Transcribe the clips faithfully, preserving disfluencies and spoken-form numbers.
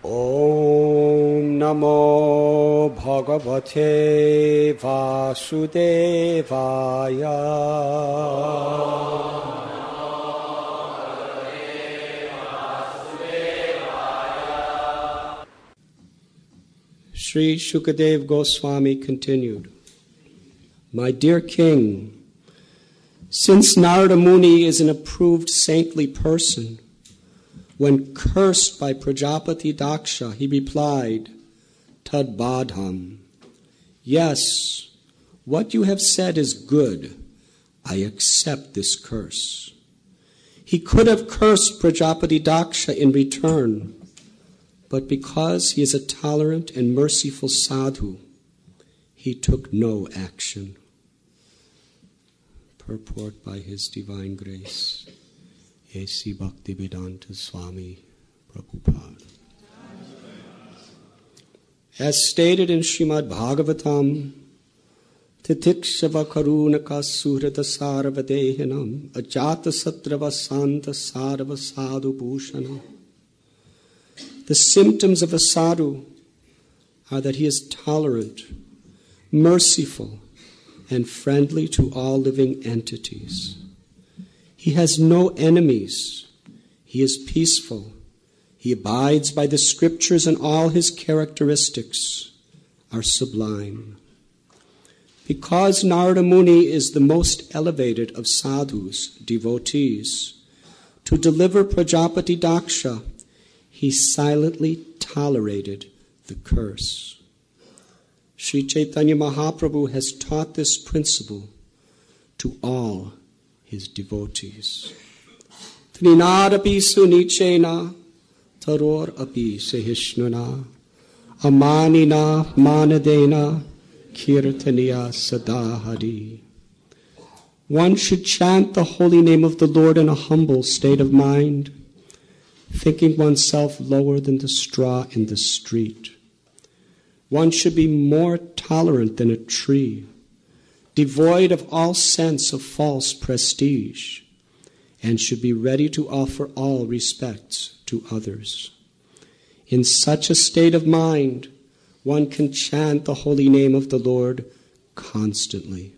Om Namo Bhagavate Vasudevaya. Sri Shukadev Goswami continued, My dear king, since Narada Muni is an approved saintly person, when cursed by Prajapati Daksha, he replied, Tad badham. Yes, what you have said is good. I accept this curse. He could have cursed Prajapati Daksha in return, but because he is a tolerant and merciful sadhu, he took no action. Purport by His Divine Grace, A C Bhaktivedanta Swami Prabhupada. As stated in Srimad Bhagavatam, Titikshava karunaka surata sarvadehinam ajata satrava santa sarva sadhu bhushana. The symptoms of a sadhu are that he is tolerant, merciful, and friendly to all living entities. He has no enemies. He is peaceful. He abides by the scriptures, and all his characteristics are sublime. Because Narada Muni is the most elevated of sadhus, devotees, to deliver Prajapati Daksha, he silently tolerated the curse. Sri Chaitanya Mahaprabhu has taught this principle to all his devotees. Trinadapi sunichena taror api sehishnuna amanina manadena kirtaniya sadahari. One should chant the holy name of the Lord in a humble state of mind, thinking oneself lower than the straw in the street. One should be more tolerant than a tree, devoid of all sense of false prestige, and should be ready to offer all respects to others. In such a state of mind, one can chant the holy name of the Lord constantly.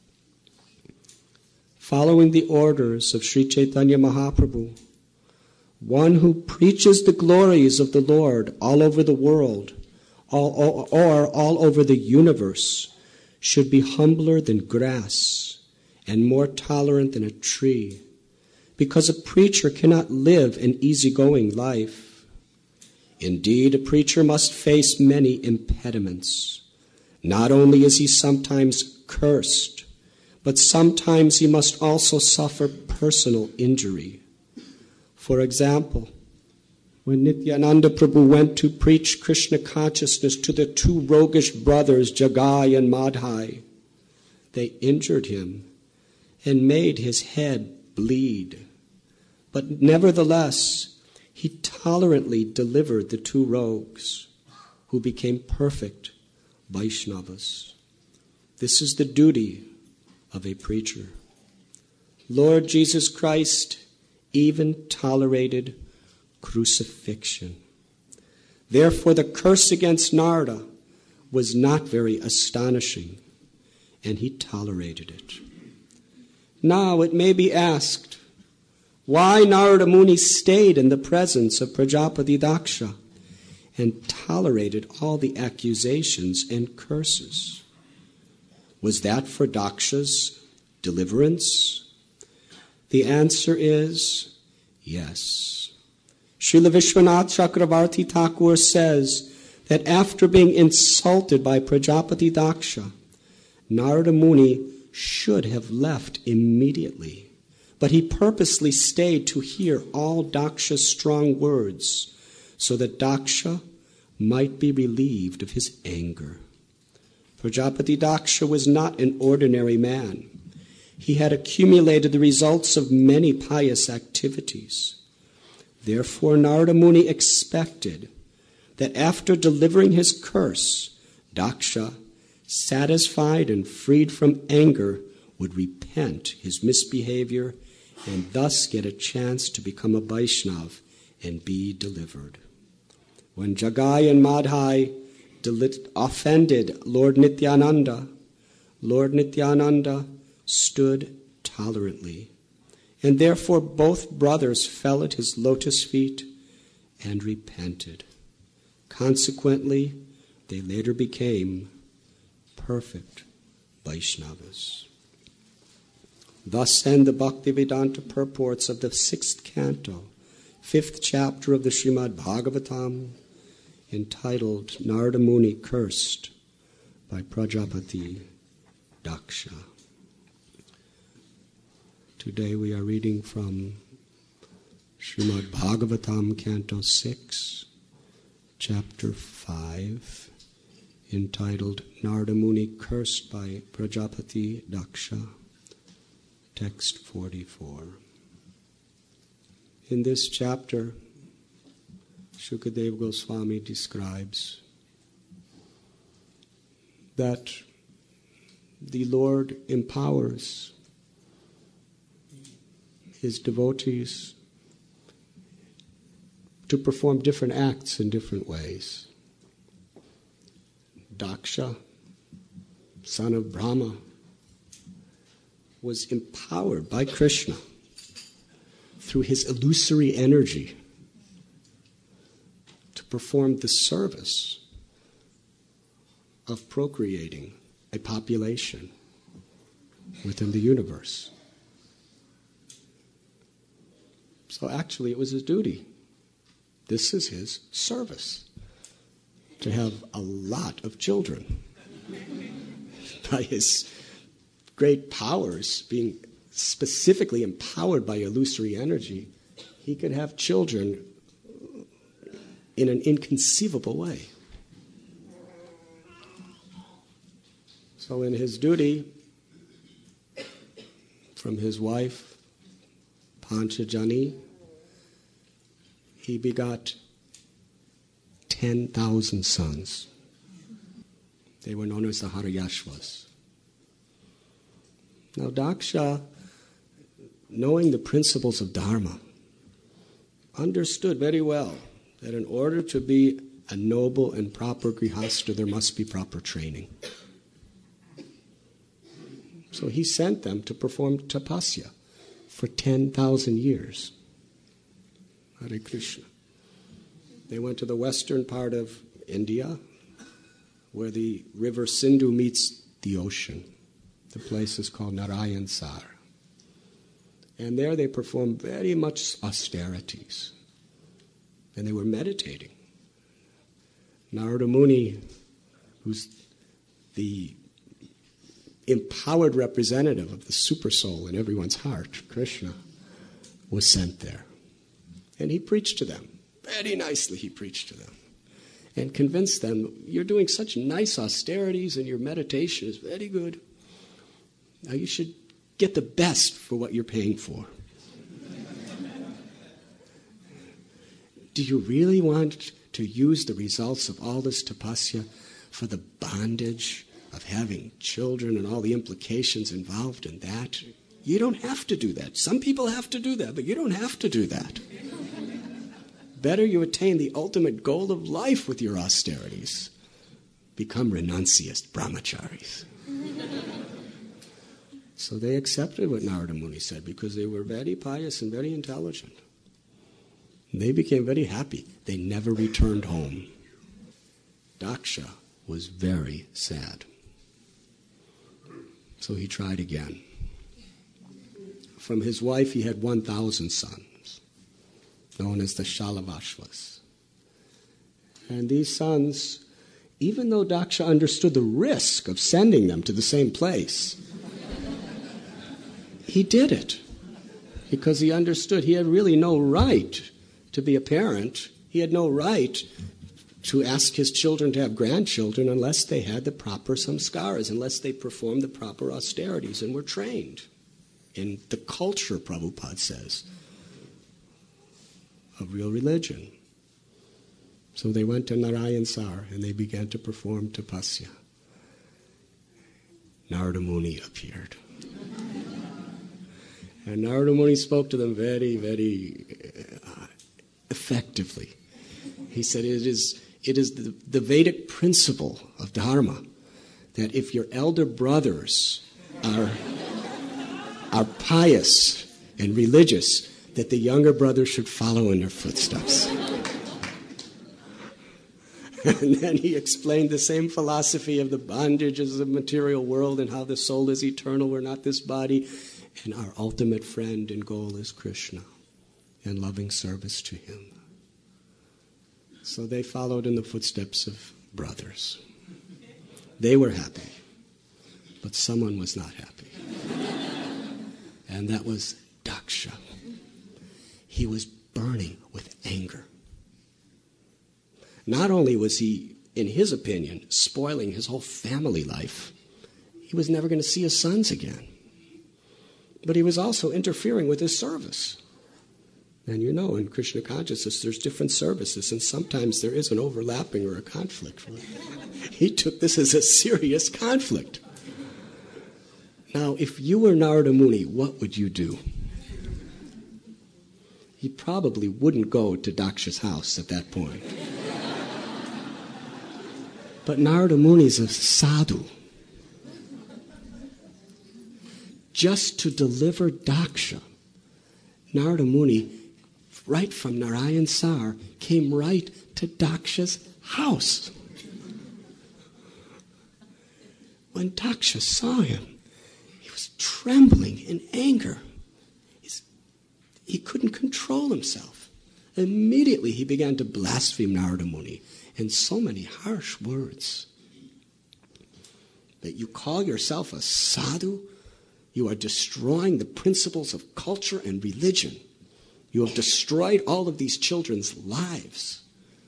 Following the orders of Sri Chaitanya Mahaprabhu, one who preaches the glories of the Lord all over the world, all, or all over the universe, should be humbler than grass and more tolerant than a tree, because a preacher cannot live an easygoing life. Indeed, a preacher must face many impediments. Not only is he sometimes cursed, but sometimes he must also suffer personal injury. For example, when Nityananda Prabhu went to preach Krishna consciousness to the two roguish brothers, Jagai and Madhai, they injured him and made his head bleed. But nevertheless, he tolerantly delivered the two rogues, who became perfect Vaishnavas. This is the duty of a preacher. Lord Jesus Christ even tolerated crucifixion. Therefore, the curse against Narada was not very astonishing, and he tolerated it. Now it may be asked, why Narada Muni stayed in the presence of Prajapati Daksha and tolerated all the accusations and curses? Was that for Daksha's deliverance? The answer is yes. Srila Vishwanath Chakravarti Thakur says that after being insulted by Prajapati Daksha, Narada Muni should have left immediately, but he purposely stayed to hear all Daksha's strong words so that Daksha might be relieved of his anger. Prajapati Daksha was not an ordinary man. He had accumulated the results of many pious activities. Therefore, Narada Muni expected that after delivering his curse, Daksha, satisfied and freed from anger, would repent his misbehavior and thus get a chance to become a Vaishnava and be delivered. When Jagai and Madhai offended Lord Nityananda, Lord Nityananda stood tolerantly, and therefore both brothers fell at his lotus feet and repented. Consequently, they later became perfect Vaishnavas. Thus end the Bhaktivedanta purports of the sixth canto, fifth chapter of the Srimad Bhagavatam, entitled Narada Muni Cursed by Prajapati Daksha. Today we are reading from Srimad Bhagavatam, Canto six, Chapter five, entitled Narada Muni Cursed by Prajapati Daksha, Text forty-four. In this chapter, Shukadeva Goswami describes that the Lord empowers his devotees to perform different acts in different ways. Daksha, son of Brahma, was empowered by Krishna through his illusory energy to perform the service of procreating a population within the universe. So actually it was his duty. This is his service, to have a lot of children. By his great powers, being specifically empowered by illusory energy, he could have children in an inconceivable way. So in his duty, from his wife, Panchajani, he begot ten thousand sons. They were known as the Haryashvas. Now Daksha, knowing the principles of Dharma, understood very well that in order to be a noble and proper grihastha, there must be proper training. So he sent them to perform tapasya for ten thousand years. Hare Krishna. They went to the western part of India, where the river Sindhu meets the ocean. The place is called Narayansar. And there they performed very much austerities. And they were meditating. Narada Muni, who's the empowered representative of the supersoul in everyone's heart, Krishna, was sent there. And he preached to them. Very nicely he preached to them. And convinced them, you're doing such nice austerities and your meditation is very good. Now you should get the best for what you're paying for. Do you really want to use the results of all this tapasya for the bondage of having children and all the implications involved in that? You don't have to do that. Some people have to do that, but you don't have to do that. Better you attain the ultimate goal of life with your austerities. Become renunciates, brahmacharis. So they accepted what Narada Muni said because they were very pious and very intelligent. They became very happy. They never returned home. Daksha was very sad. So he tried again. From his wife he had one thousand sons, known as the Shalavashvas. And these sons, even though Daksha understood the risk of sending them to the same place, he did it because he understood he had really no right to be a parent. He had no right to ask his children to have grandchildren unless they had the proper samskaras, unless they performed the proper austerities and were trained in the culture, Prabhupada says, of real religion. So they went to Narayansar and they began to perform tapasya. Narada Muni appeared. And Narada Muni spoke to them very, very uh, effectively. He said it is, it is the, the Vedic principle of Dharma that if your elder brothers are, are pious and religious, that the younger brothers should follow in their footsteps. And then he explained the same philosophy of the bondages of the material world and how the soul is eternal, we're not this body, and our ultimate friend and goal is Krishna and loving service to him. So they followed in the footsteps of brothers. They were happy, but someone was not happy. And that was Daksha. He was burning with anger. Not only was he, in his opinion, spoiling his whole family life, he was never going to see his sons again. But he was also interfering with his service. And you know, in Krishna consciousness, there's different services, and sometimes there is an overlapping or a conflict. He took this as a serious conflict. Now, if you were Narada Muni, what would you do? He probably wouldn't go to Daksha's house at that point. But Narada Muni is a sadhu. Just to deliver Daksha, Narada Muni, right from Narayan Sar, came right to Daksha's house. When Daksha saw him, he was trembling in anger. He's, he couldn't control himself. Immediately he began to blaspheme Narada Muni in so many harsh words. That you call yourself a sadhu? You are destroying the principles of culture and religion. You have destroyed all of these children's lives.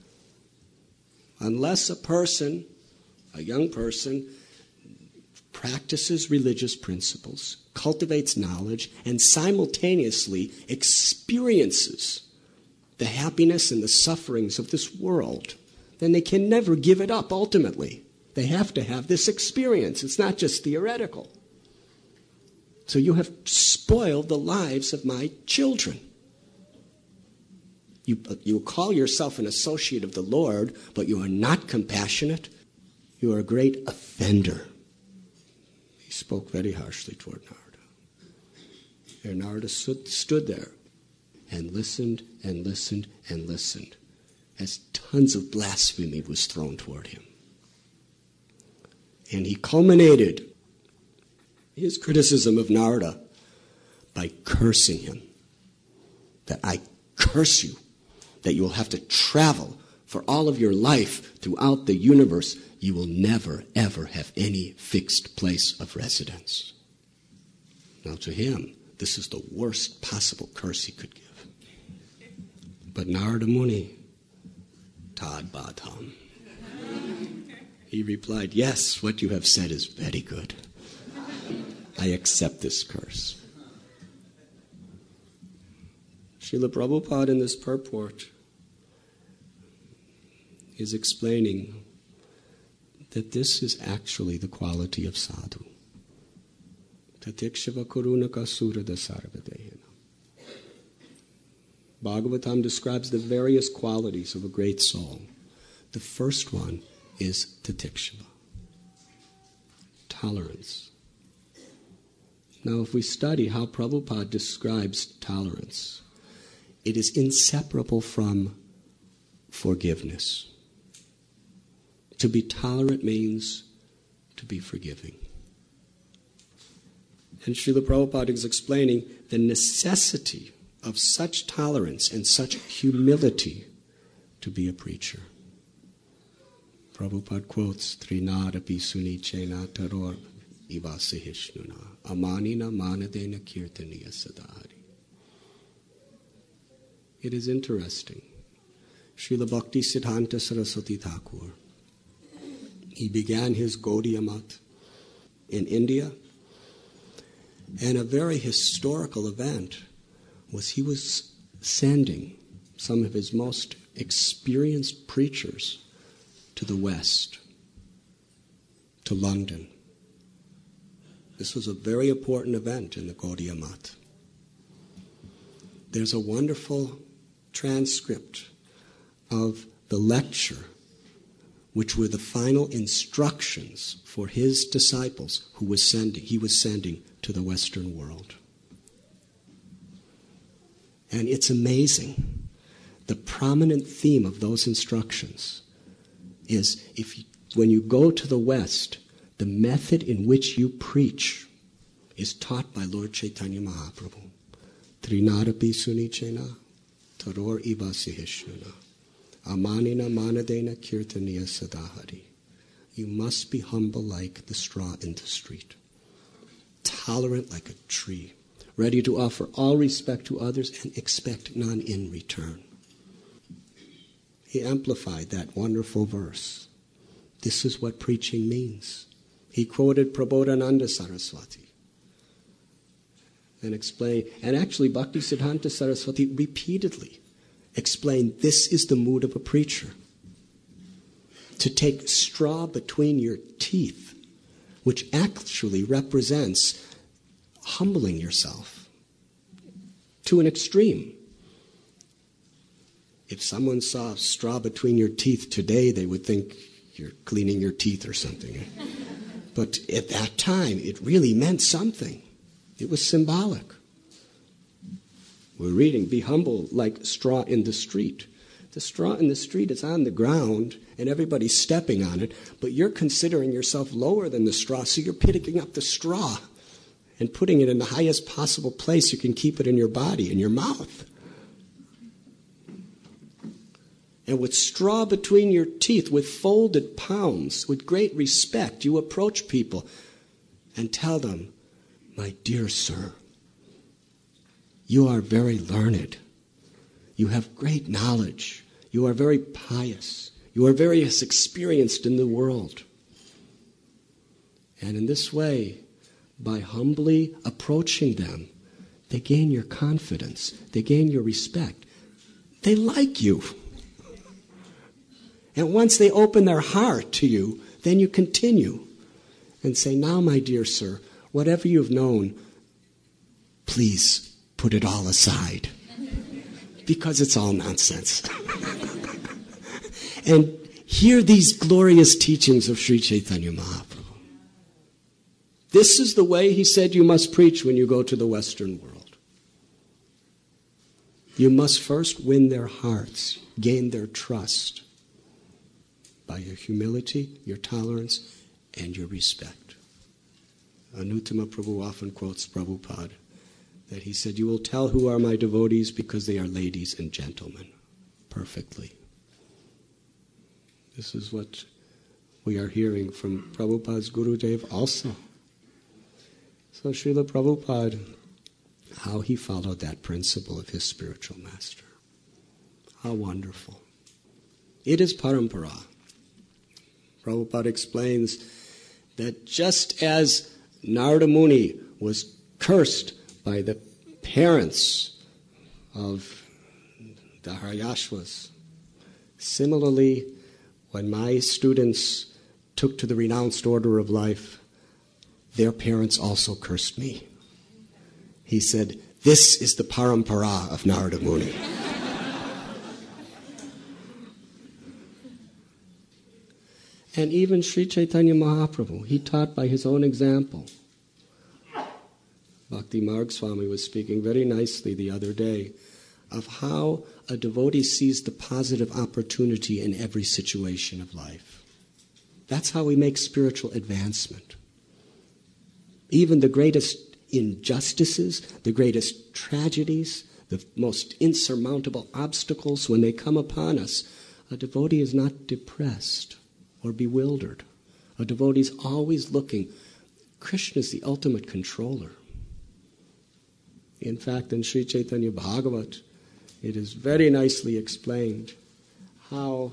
Unless a person, a young person, practices religious principles, cultivates knowledge, and simultaneously experiences the happiness and the sufferings of this world, then they can never give it up ultimately. They have to have this experience. It's not just theoretical. So you have spoiled the lives of my children. You, you call yourself an associate of the Lord, but you are not compassionate. You are a great offender. He spoke very harshly toward Narada. And Narada stood, stood there and listened and listened and listened as tons of blasphemy was thrown toward him. And he culminated his criticism of Narada by cursing him. That I curse you, that you will have to travel for all of your life throughout the universe. You will never, ever have any fixed place of residence. Now to him, this is the worst possible curse he could give. But Narada Muni, Tad Badham. He replied, yes, what you have said is very good. I accept this curse. Srila Prabhupada in this purport is explaining that this is actually the quality of sadhu. Tatikshava kurunaka surada sarvadehena. Bhagavatam describes the various qualities of a great soul. The first one is tatikshava, tolerance. Now, if we study how Prabhupada describes tolerance, it is inseparable from forgiveness. To be tolerant means to be forgiving. And Srila Prabhupada is explaining the necessity of such tolerance and such humility to be a preacher. Prabhupada quotes, Trinadapi sunichena taror ivasihishnuna amanina manadena kirtaniya sadhari. It is interesting. Srila Bhakti Siddhanta Saraswati Thakur, he began his Gaudiya Math in India, and a very historical event was he was sending some of his most experienced preachers to the West, to London. This was a very important event in the Gaudiya Math. There's a wonderful transcript of the lecture, which were the final instructions for his disciples who was sending, he was sending to the Western world. And it's amazing. The prominent theme of those instructions is if you, when you go to the West, the method in which you preach is taught by Lord Chaitanya Mahaprabhu. Trinadapi sunichena, taror ivasihishuna, amanina manadena kirtaniya sadahari. You must be humble like the straw in the street, tolerant like a tree, ready to offer all respect to others and expect none in return. He amplified that wonderful verse. This is what preaching means. He quoted Prabodhananda Saraswati and explained, and actually Bhaktisiddhanta Saraswati repeatedly explained, this is the mood of a preacher. To take straw between your teeth, which actually represents humbling yourself to an extreme. If someone saw straw between your teeth today, they would think you're cleaning your teeth or something. But at that time, it really meant something. It was symbolic. We're reading, be humble like straw in the street. The straw in the street is on the ground, and everybody's stepping on it, but you're considering yourself lower than the straw, so you're picking up the straw and putting it in the highest possible place you can keep it in your body, in your mouth. And with straw between your teeth, with folded palms, with great respect, you approach people and tell them, my dear sir, you are very learned. You have great knowledge. You are very pious. You are very experienced in the world. And in this way, by humbly approaching them, they gain your confidence. They gain your respect. They like you. And once they open their heart to you, then you continue and say, now, my dear sir, whatever you've known, please put it all aside. Because it's all nonsense. And hear these glorious teachings of Sri Chaitanya Mahaprabhu. This is the way he said you must preach when you go to the Western world. You must first win their hearts, gain their trust by your humility, your tolerance, and your respect. Anuttama Prabhu often quotes Prabhupada that he said, you will tell who are my devotees because they are ladies and gentlemen. Perfectly. This is what we are hearing from Prabhupada's Gurudev also. So Srila Prabhupada, how he followed that principle of his spiritual master. How wonderful. It is parampara. Prabhupada explains that just as Narada Muni was cursed by the parents of the Haryashvas, similarly, when my students took to the renounced order of life, their parents also cursed me. He said, this is the parampara of Narada Muni. And even Sri Chaitanya Mahaprabhu, he taught by his own example. Bhakti Marg Swami was speaking very nicely the other day of how a devotee sees the positive opportunity in every situation of life. That's how we make spiritual advancement. Even the greatest injustices, the greatest tragedies, the most insurmountable obstacles, when they come upon us, a devotee is not depressed or bewildered. A devotee is always looking. Krishna is the ultimate controller. In fact, in Sri Chaitanya Bhagavat, it is very nicely explained how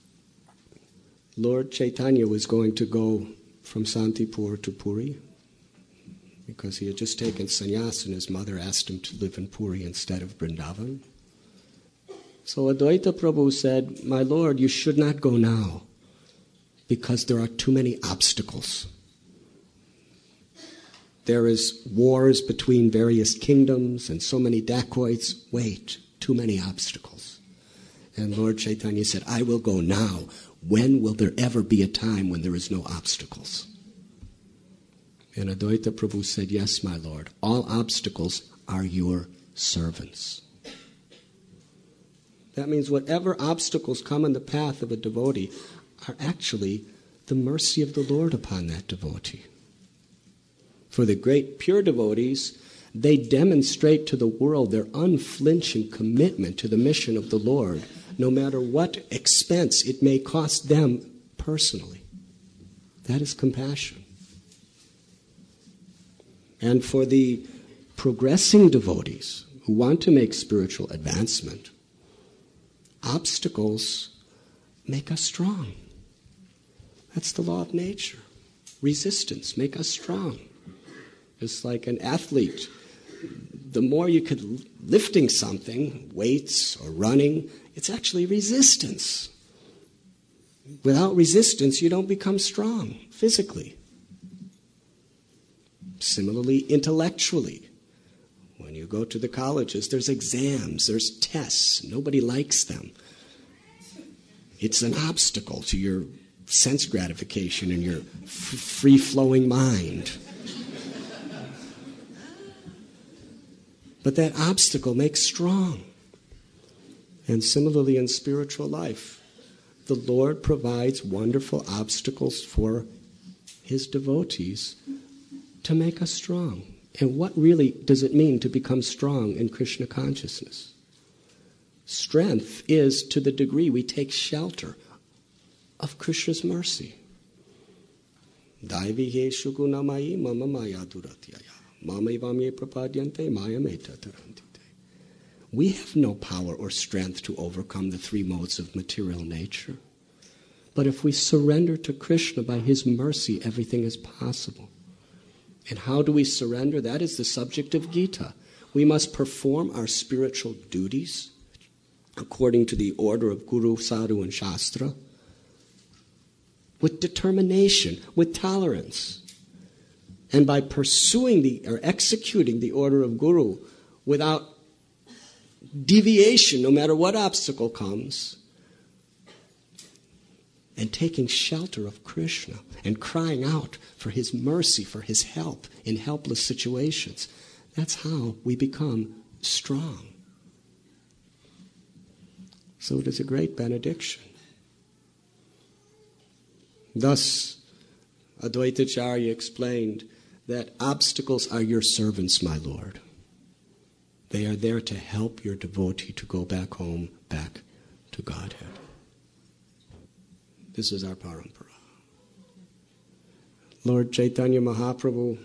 Lord Chaitanya was going to go from Santipur to Puri because he had just taken sannyas and his mother asked him to live in Puri instead of Vrindavan. So Advaita Prabhu said, my Lord, you should not go now because there are too many obstacles. There is wars between various kingdoms and so many dacoits. Wait, too many obstacles. And Lord Chaitanya said, I will go now. When will there ever be a time when there is no obstacles? And Advaita Prabhu said, yes, my Lord, all obstacles are your servants. That means whatever obstacles come in the path of a devotee are actually the mercy of the Lord upon that devotee. For the great pure devotees, they demonstrate to the world their unflinching commitment to the mission of the Lord, no matter what expense it may cost them personally. That is compassion. And for the progressing devotees who want to make spiritual advancement, obstacles make us strong. That's the law of nature. Resistance make us strong. It's like an athlete. The more you could lifting something, weights or running, it's actually resistance. Without resistance, you don't become strong physically. Similarly, intellectually. When you go to the colleges, there's exams, there's tests. Nobody likes them. It's an obstacle to your sense gratification and your f- free-flowing mind. But that obstacle makes strong. And similarly in spiritual life, the Lord provides wonderful obstacles for his devotees to make us strong. And what really does it mean to become strong in Krishna consciousness? Strength is to the degree we take shelter of Krishna's mercy. Daiviheshu gunamayi mama maya duratyaya. Mamevamye prapadyante mayameta tarantite. We have no power or strength to overcome the three modes of material nature. But if we surrender to Krishna by his mercy, everything is possible. And how do we surrender? That is the subject of Gita. We must perform our spiritual duties according to the order of Guru, Sadhu, and Shastra with determination, with tolerance. And by pursuing the or executing the order of Guru without deviation, no matter what obstacle comes, and taking shelter of Krishna and crying out for his mercy, for his help in helpless situations, that's how we become strong. So it is a great benediction. Thus, Advaitacharya explained that obstacles are your servants, my Lord. They are there to help your devotee to go back home, back to Godhead. This is our parampara. Lord Chaitanya Mahaprabhu,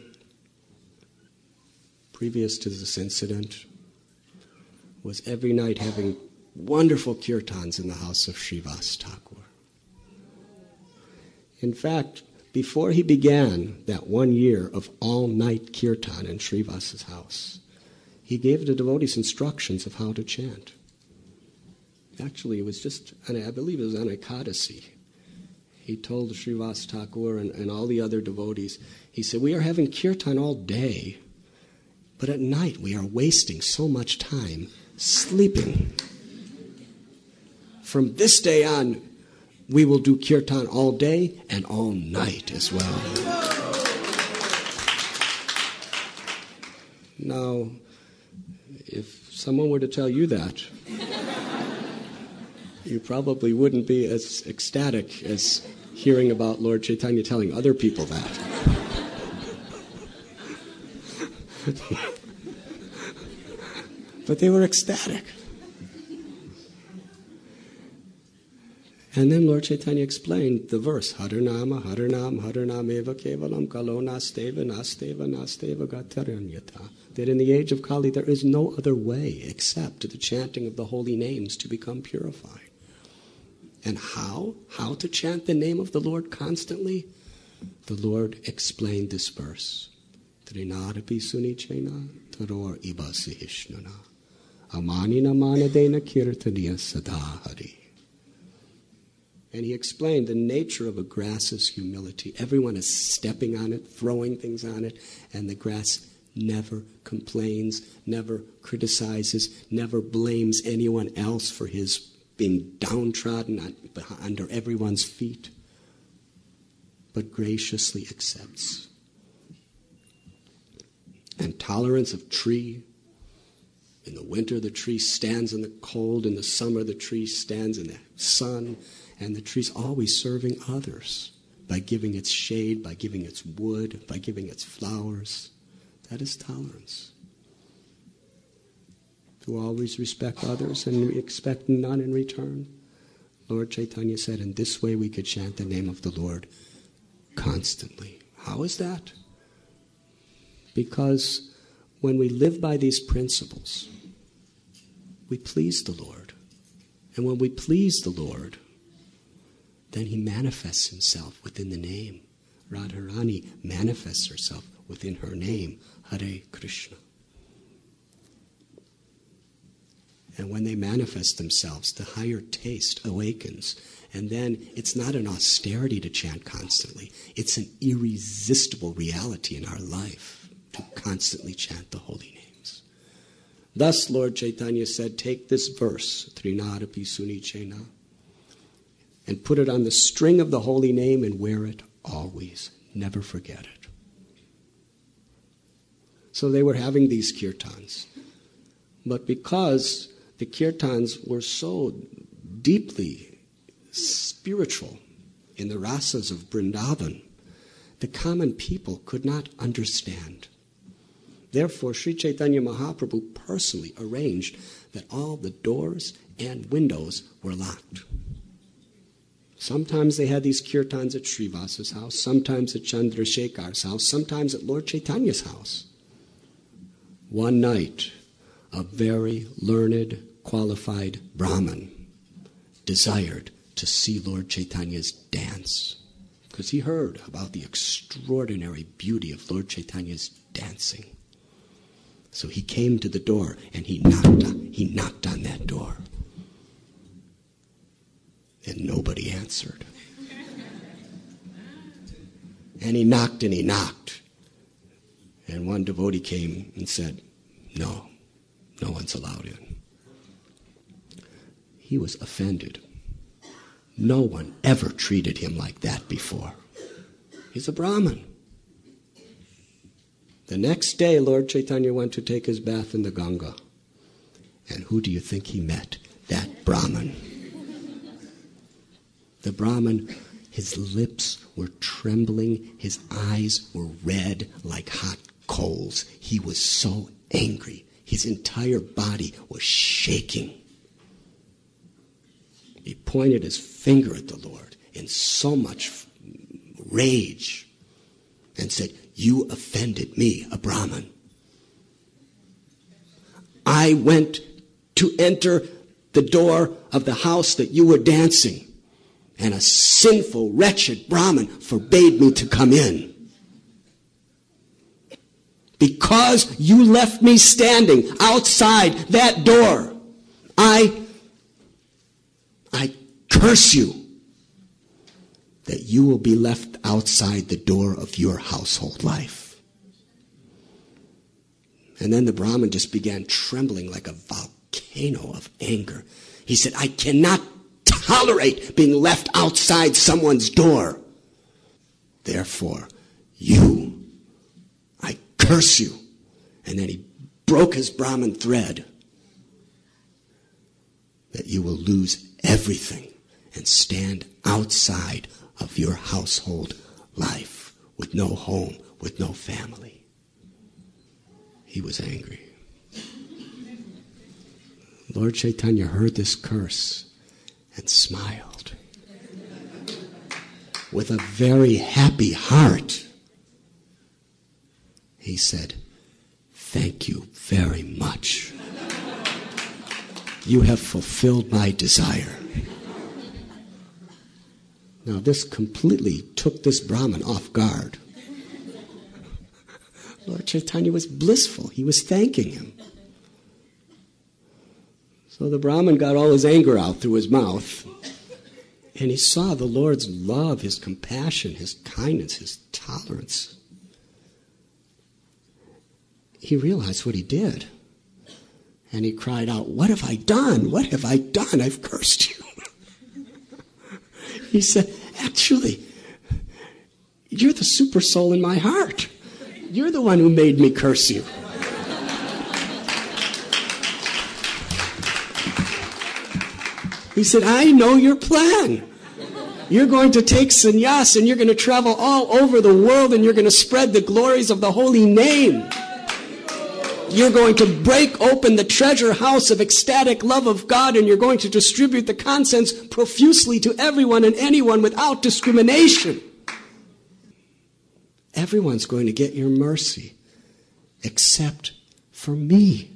previous to this incident, was every night having wonderful kirtans in the house of Srivas Thakur. In fact, before he began that one year of all-night kirtan in Srivas's house, he gave the devotees instructions of how to chant. Actually, it was just, I believe it was on Ekadasi. He told Srivas Thakur and, and all the other devotees, he said, we are having kirtan all day, but at night we are wasting so much time sleeping. From this day on, we will do kirtan all day and all night as well. Now, if someone were to tell you that, you probably wouldn't be as ecstatic as hearing about Lord Chaitanya telling other people that. But they were ecstatic. And then Lord Chaitanya explained the verse, Harinama, Harinam, Harinam eva kevalam kalo nasteva, nasteva, nasteva gataranyata. That in the age of Kali there is no other way except the chanting of the holy names to become purified. And how? How to chant the name of the Lord constantly? The Lord explained this verse. Trinadapi sunichena taror ibasi ishnana. Amanina manadena kirtaniya sadahari. And he explained the nature of a grass's humility. Everyone is stepping on it, throwing things on it, and the grass never complains, never criticizes, never blames anyone else for his being downtrodden under everyone's feet, but graciously accepts. And tolerance of tree. In the winter, the tree stands in the cold. In the summer, the tree stands in the sun. And the tree's always serving others by giving its shade, by giving its wood, by giving its flowers. That is tolerance. To always respect others and expect none in return. Lord Chaitanya said, in this way we could chant the name of the Lord constantly. How is that? Because when we live by these principles, we please the Lord. And when we please the Lord, then he manifests himself within the name. Radharani manifests herself within her name, Hare Krishna. And when they manifest themselves, the higher taste awakens. And then it's not an austerity to chant constantly. It's an irresistible reality in our life to constantly chant the holy names. Thus, Lord Chaitanya said, take this verse, Trinadapi Sunichena, and put it on the string of the holy name and wear it always. Never forget it. So they were having these kirtans. But because the kirtans were so deeply spiritual in the rasas of Vrindavan, the common people could not understand. Therefore, Sri Chaitanya Mahaprabhu personally arranged that all the doors and windows were locked. Sometimes they had these kirtans at Srivasa's house, sometimes at Chandrasekhar's house, sometimes at Lord Chaitanya's house. One night, a very learned, qualified Brahmin desired to see Lord Chaitanya's dance because he heard about the extraordinary beauty of Lord Chaitanya's dancing. So he came to the door and he knocked on, he knocked on that door. And nobody answered. And he knocked and he knocked. And one devotee came and said, no, no one's allowed in. He was offended. No one ever treated him like that before. He's a Brahmin. The next day, Lord Chaitanya went to take his bath in the Ganga. And who do you think he met? That Brahmin. The Brahmin, his lips were trembling, his eyes were red like hot coals. He was so angry. His entire body was shaking. He pointed his finger at the Lord in so much rage and said, you offended me, a Brahmin. I went to enter the door of the house that you were dancing, and a sinful, wretched Brahmin forbade me to come in. Because you left me standing outside that door, I, I curse you that you will be left outside the door of your household life. And then the Brahmin just began trembling like a volcano of anger. He said, I cannot tolerate being left outside someone's door. Therefore, you, I curse you. And then he broke his Brahmin thread that you will lose everything and stand outside of your household life with no home, with no family. He was angry. Lord Chaitanya heard this curse and smiled with a very happy heart. He said, thank you very much. You have fulfilled my desire. Now this completely took this Brahmin off guard. Lord Chaitanya was blissful. He was thanking him. So the Brahmin got all his anger out through his mouth, and he saw the Lord's love, his compassion, his kindness, his tolerance. He realized what he did. And he cried out, "What have I done? What have I done? I've cursed you." He said, "Actually, you're the super soul in my heart. You're the one who made me curse you." He said, "I know your plan. You're going to take sannyas and you're going to travel all over the world and you're going to spread the glories of the holy name. You're going to break open the treasure house of ecstatic love of God, and you're going to distribute the contents profusely to everyone and anyone without discrimination. Everyone's going to get your mercy, except for me.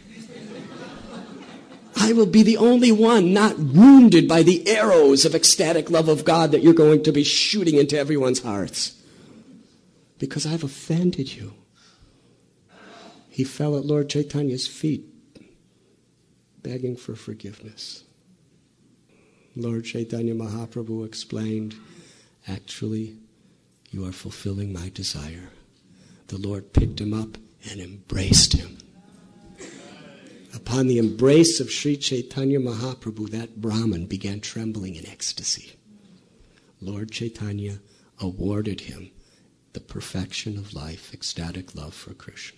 I will be the only one not wounded by the arrows of ecstatic love of God that you're going to be shooting into everyone's hearts, because I've offended you." He fell at Lord Chaitanya's feet, begging for forgiveness. Lord Chaitanya Mahaprabhu explained, "Actually, you are fulfilling my desire." The Lord picked him up and embraced him. Upon the embrace of Sri Chaitanya Mahaprabhu, that Brahmin began trembling in ecstasy. Lord Chaitanya awarded him the perfection of life, ecstatic love for Krishna.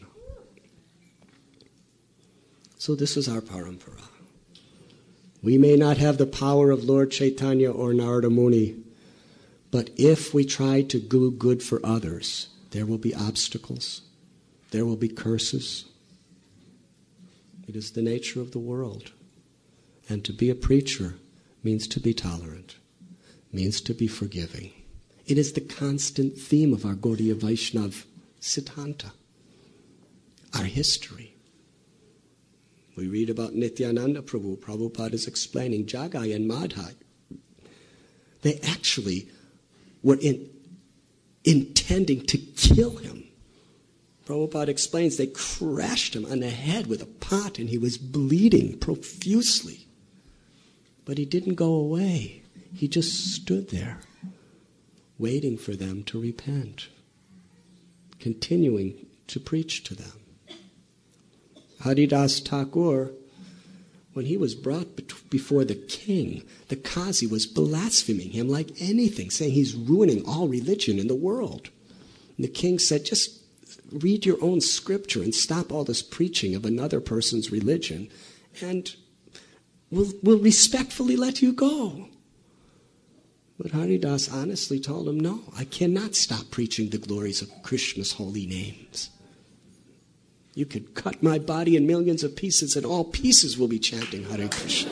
So this is our parampara. We may not have the power of Lord Chaitanya or Narada Muni, but if we try to do good for others, there will be obstacles. There will be curses. It is the nature of the world. And to be a preacher means to be tolerant, means to be forgiving. It is the constant theme of our Gaudiya Vaishnav Siddhanta, our history. We read about Nityananda Prabhu. Prabhupada is explaining Jagai and Madhai. They actually were in, intending to kill him. Prabhupada explains they crashed him on the head with a pot and he was bleeding profusely. But he didn't go away. He just stood there, waiting for them to repent, continuing to preach to them. Haridas Thakur, when he was brought before the king, the Qazi was blaspheming him like anything, saying he's ruining all religion in the world. And the king said, "Just read your own scripture and stop all this preaching of another person's religion, and we'll, we'll respectfully let you go." But Haridas honestly told him, "No, I cannot stop preaching the glories of Krishna's holy names. You could cut my body in millions of pieces and all pieces will be chanting Hare Krishna."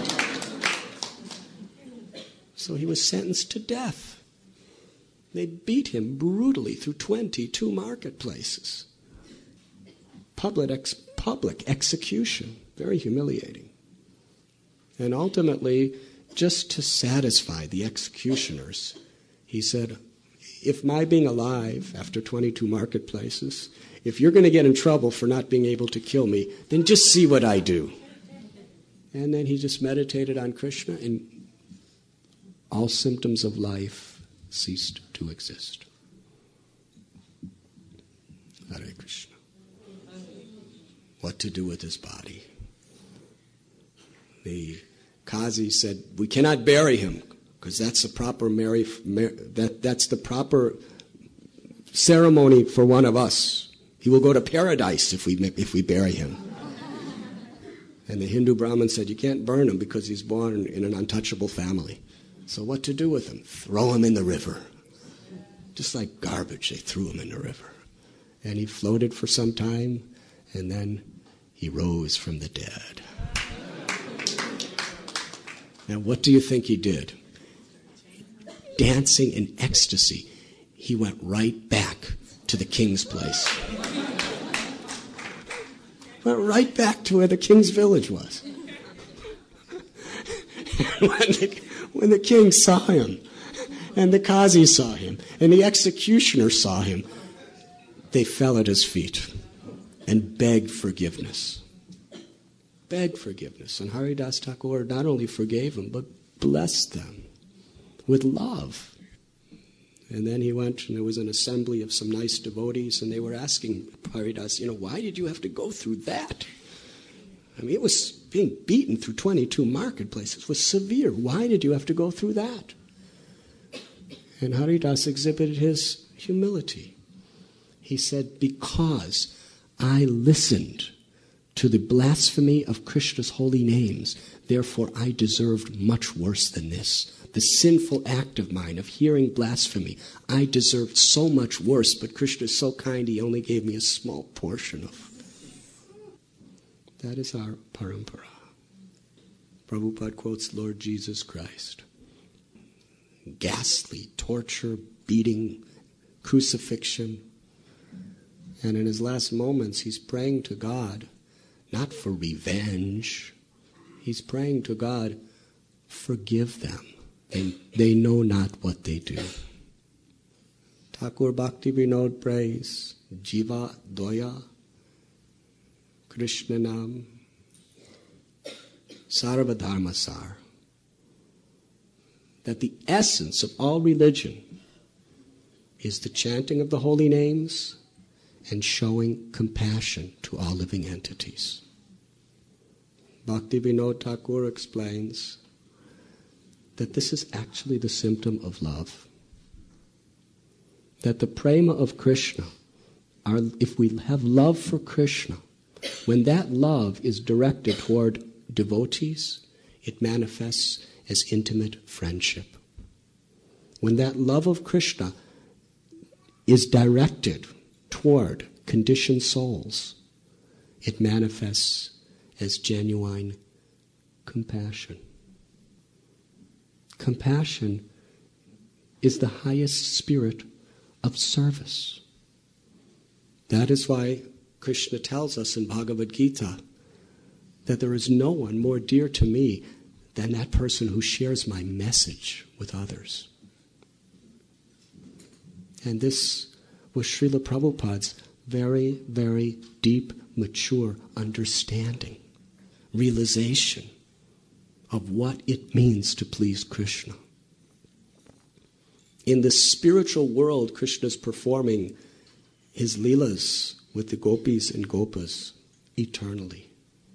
So he was sentenced to death. They beat him brutally through twenty-two marketplaces. Public, ex- public execution, very humiliating. And ultimately, just to satisfy the executioners, he said, "If my being alive after twenty-two marketplaces, if you're going to get in trouble for not being able to kill me, then just see what I do." And then he just meditated on Krishna, and all symptoms of life ceased to exist. Hare Krishna. What to do with his body? The Qazi said, "We cannot bury him, because that's the proper Mary, that that's the proper ceremony for one of us. He will go to paradise if we if we bury him." And the Hindu Brahmin said, "You can't burn him because he's born in an untouchable family. So what to do with him? Throw him in the river." Just like garbage, they threw him in the river. And he floated for some time, and then he rose from the dead. Now, what do you think he did? Dancing in ecstasy, he went right back to the king's place. Went right back to where the king's village was. And when the, when the king saw him, and the Qazi saw him, and the executioner saw him, they fell at his feet and begged forgiveness. Begged forgiveness. And Haridas Thakur not only forgave them, but blessed them with love. And then he went, and there was an assembly of some nice devotees, and they were asking Haridas, "You know, why did you have to go through that?" I mean, it was being beaten through twenty-two marketplaces was severe. Why did you have to go through that? And Haridas exhibited his humility. He said, because I listened to the blasphemy of Krishna's holy names, therefore I deserved much worse than this. The sinful act of mine of hearing blasphemy, I deserved so much worse, but Krishna is so kind, he only gave me a small portion of. That is our parampara. Prabhupada quotes Lord Jesus Christ. Ghastly torture, beating, crucifixion. And in his last moments, he's praying to God, not for revenge. He's praying to God, forgive them. They, they know not what they do. Thakur Bhakti Vinod prays, Jiva Doya, Krishna Nam, Sarva Dharma Sar. That the essence of all religion is the chanting of the holy names and showing compassion to all living entities. Bhakti Vinod Thakur explains that this is actually the symptom of love. That the prema of Krishna, our, if we have love for Krishna, when that love is directed toward devotees, it manifests as intimate friendship. When that love of Krishna is directed toward conditioned souls, it manifests as genuine compassion. Compassion is the highest spirit of service. That is why Krishna tells us in Bhagavad Gita that there is no one more dear to me than that person who shares my message with others. And this was Srila Prabhupada's very, very deep, mature understanding, realization of what it means to please Krishna. In the spiritual world, Krishna is performing his leelas with the gopis and gopas eternally.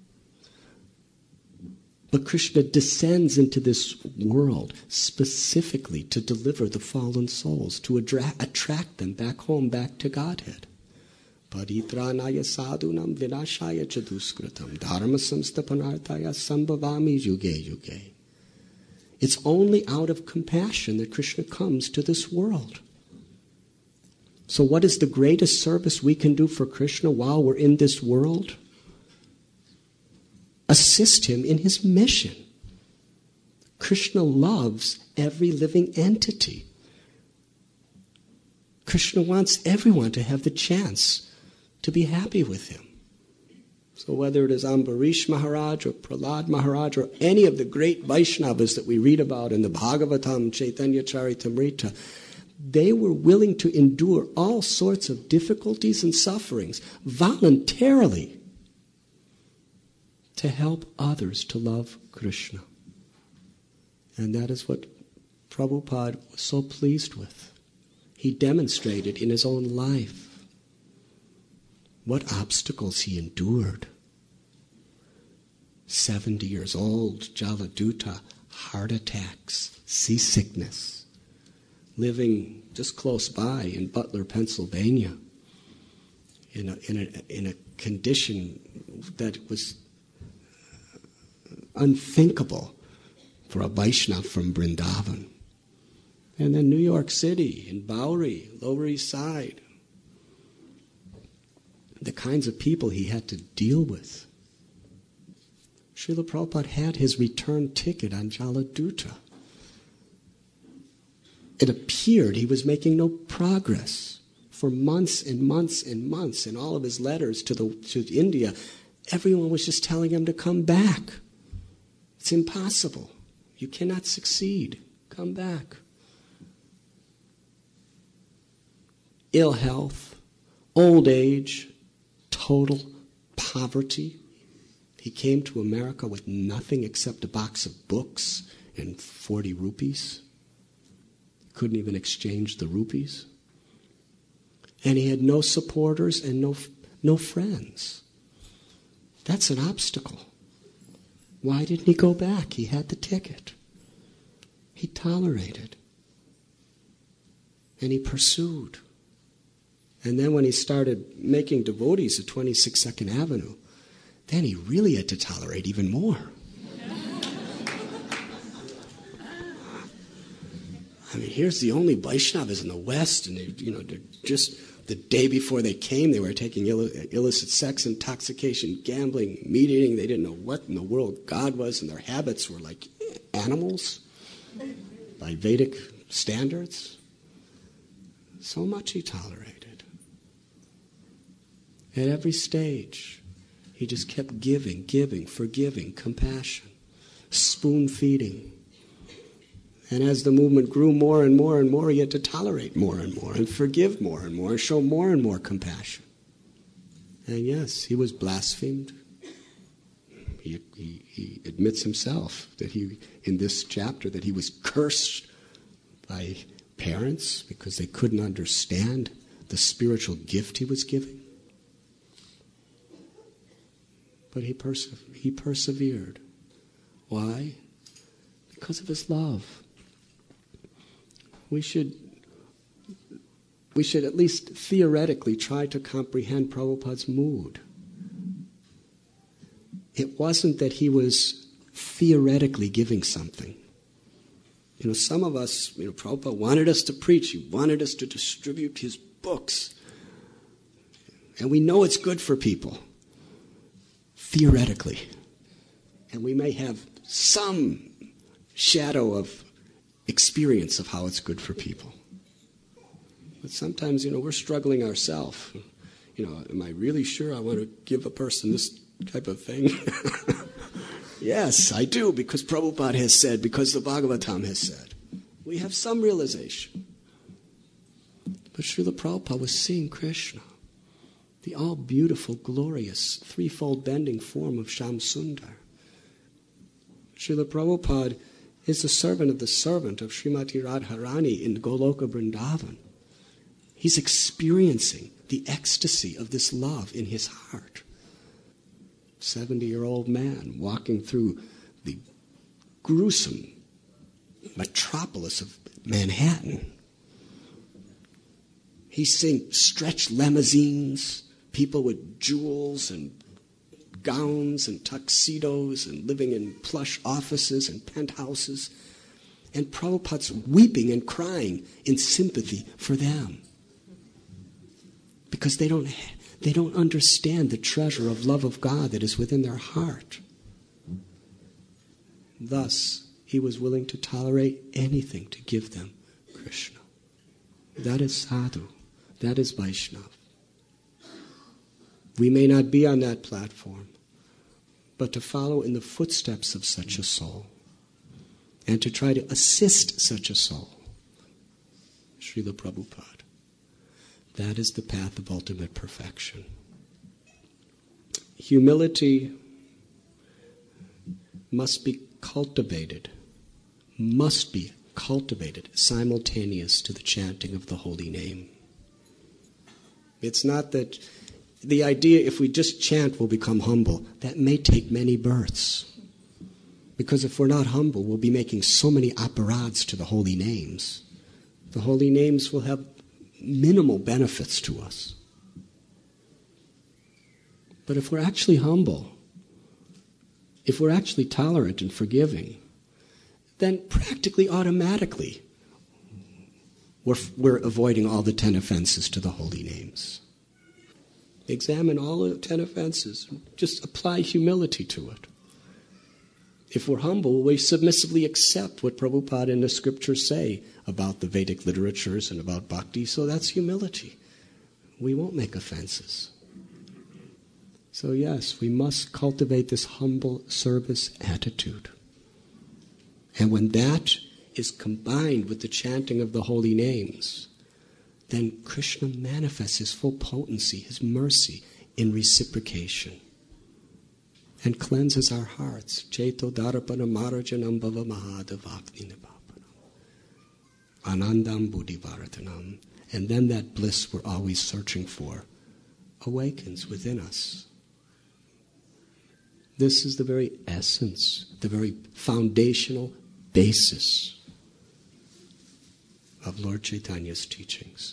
But Krishna descends into this world specifically to deliver the fallen souls, to adra- attract them back home, back to Godhead. Paritranaya sadhunam vinashaya chaduskritam dharma samstapanarthaya sambhavami yuge yuge. It's only out of compassion that Krishna comes to this world. So what is the greatest service we can do for Krishna while we're in this world? Assist him in his mission. Krishna loves every living entity. Krishna wants everyone to have the chance to be happy with him. So whether it is Ambarish Maharaj or Prahlad Maharaj or any of the great Vaishnavas that we read about in the Bhagavatam, Chaitanya Charitamrita, they were willing to endure all sorts of difficulties and sufferings voluntarily to help others to love Krishna. And that is what Prabhupada was so pleased with. He demonstrated in his own life what obstacles he endured. Seventy years old, Jaladuta, heart attacks, seasickness, living just close by in Butler, Pennsylvania, in a, in a, in a condition that was unthinkable for a Vaishnava from Vrindavan. And then New York City, in Bowery, Lower East Side. The kinds of people he had to deal with. Srila Prabhupada had his return ticket on Jaladuta. It appeared he was making no progress. For months and months and months, in all of his letters to, the, to India, everyone was just telling him to come back. It's impossible. You cannot succeed. Come back. Ill health, old age, total poverty. He came to America with nothing except a box of books and forty rupees. Couldn't even exchange the rupees. And he had no supporters and no, no friends. That's an obstacle. Why didn't he go back? He had the ticket. He tolerated. And he pursued. And then when he started making devotees at twenty-six Second Avenue, then he really had to tolerate even more. I mean, here's the only Vaishnavas in the West, and they, you know, they're just the day before they came, they were taking Ill- illicit sex, intoxication, gambling, meat eating. They didn't know what in the world God was, and their habits were like animals by Vedic standards. So much he tolerated. At every stage, he just kept giving, giving, forgiving, compassion, spoon feeding. And as the movement grew more and more and more, he had to tolerate more and more and forgive more and more and show more and more compassion. And yes, he was blasphemed. He, he, he admits himself that he, in this chapter, that he was cursed by parents because they couldn't understand the spiritual gift he was giving. But he, perse- he persevered. Why? Because of his love. We should, we should at least theoretically try to comprehend Prabhupada's mood. It wasn't that he was theoretically giving something. You know, some of us, you know, Prabhupada wanted us to preach. He wanted us to distribute his books. And we know it's good for people, theoretically. And we may have some shadow of experience of how it's good for people. But sometimes, you know, we're struggling ourselves. You know, am I really sure I want to give a person this type of thing? Yes, I do, because Prabhupada has said, because the Bhagavatam has said. We have some realization. But Srila Prabhupada was seeing Krishna, the all-beautiful, glorious, threefold bending form of Shamsundar. Srila Prabhupada is the servant of the servant of Srimati Radharani in Goloka Vrindavan. He's experiencing the ecstasy of this love in his heart. seventy-year-old man walking through the gruesome metropolis of Manhattan. He's seeing stretched limousines, people with jewels and gowns and tuxedos and living in plush offices and penthouses. And Prabhupada's weeping and crying in sympathy for them. Because they don't, they don't understand the treasure of love of God that is within their heart. Thus, he was willing to tolerate anything to give them Krishna. That is sadhu. That is Vaishnava. We may not be on that platform, but to follow in the footsteps of such a soul and to try to assist such a soul, Srila Prabhupada, that is the path of ultimate perfection. Humility must be cultivated, must be cultivated simultaneous to the chanting of the holy name. It's not that the idea, if we just chant, we'll become humble. That may take many births. Because if we're not humble, we'll be making so many aparads to the holy names. The holy names will have minimal benefits to us. But if we're actually humble, if we're actually tolerant and forgiving, then practically automatically we're, we're avoiding all the ten offenses to the holy names. Examine all the ten offenses. Just apply humility to it. If we're humble, we submissively accept what Prabhupada and the scriptures say about the Vedic literatures and about bhakti, so that's humility. We won't make offenses. So yes, we must cultivate this humble service attitude. And when that is combined with the chanting of the holy names, then Krishna manifests his full potency, his mercy in reciprocation and cleanses our hearts. Cheto darapana marajanam bhava mahadavakni nipapanam. Anandam buddhivaratanam. And then that bliss we're always searching for awakens within us. This is the very essence, the very foundational basis of Lord Chaitanya's teachings.